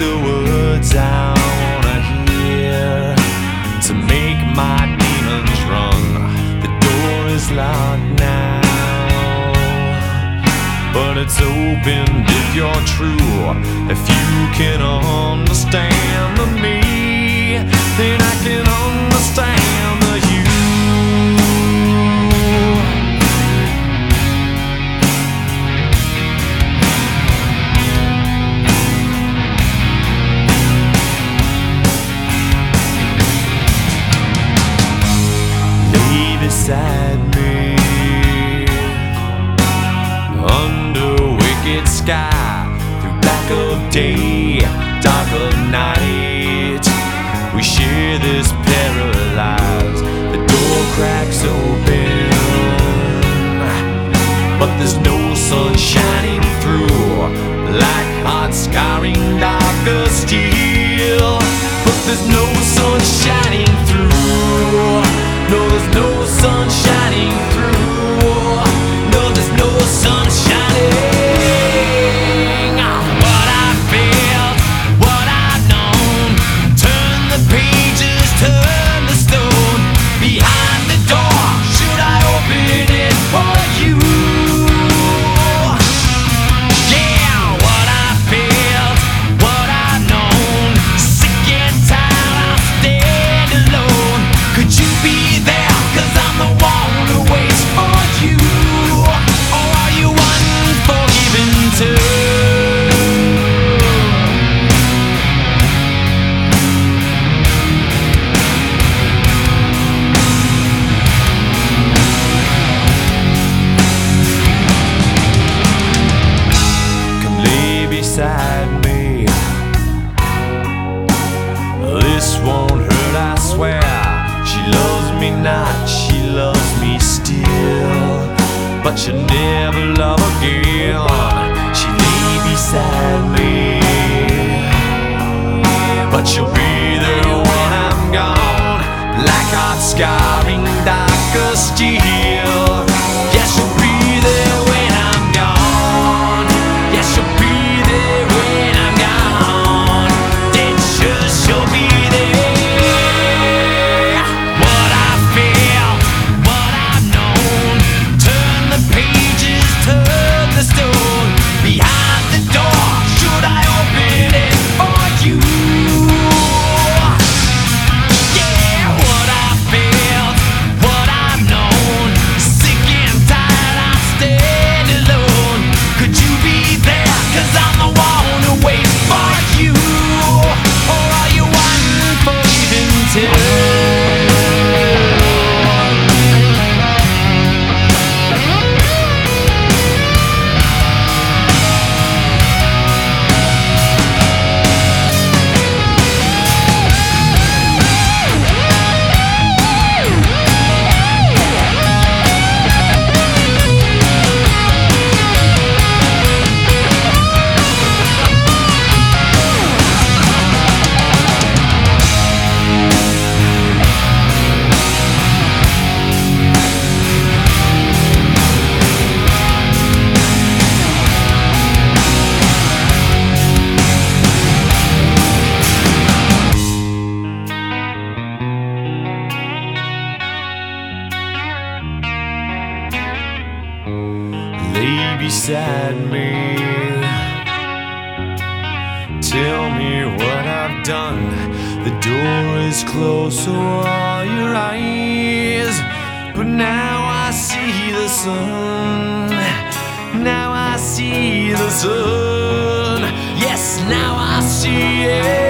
the words I wanna hear to make my demons run. The door is locked now, but it's opened if you're true. If you can understand the me, then I can understand the you. Beside me, under wicked sky, through black of day, dark of night, we share this paralyzed. The door cracks open, but there's no sun shining through, like hot scarring dark of steel. But there's no sun shining through. No, there's no sun shining through. No, there's no sun shining. What I felt, what I've known. Turn the pages, turn the stone. Behind the door, should I open it for you? Yeah, what I felt, what I've known. Sick and tired, I'll stand alone. Could you be there? 'Cause I'm the one who waits for you. Or are you unforgiven too? Come lay beside me. This won't hurt, I swear. She loves me not, she loves me still, but she'll never love again. She lay beside me, but she'll be there when I'm gone, like hot scarring dark of steel. Yeah, she'll be there when I'm gone. Yeah, she'll be there when I'm gone. Dead sure she'll be there. Lay beside me. Tell me what I've done. The door is closed, so are your eyes. But now I see the sun. Now I see the sun. Yes, now I see it.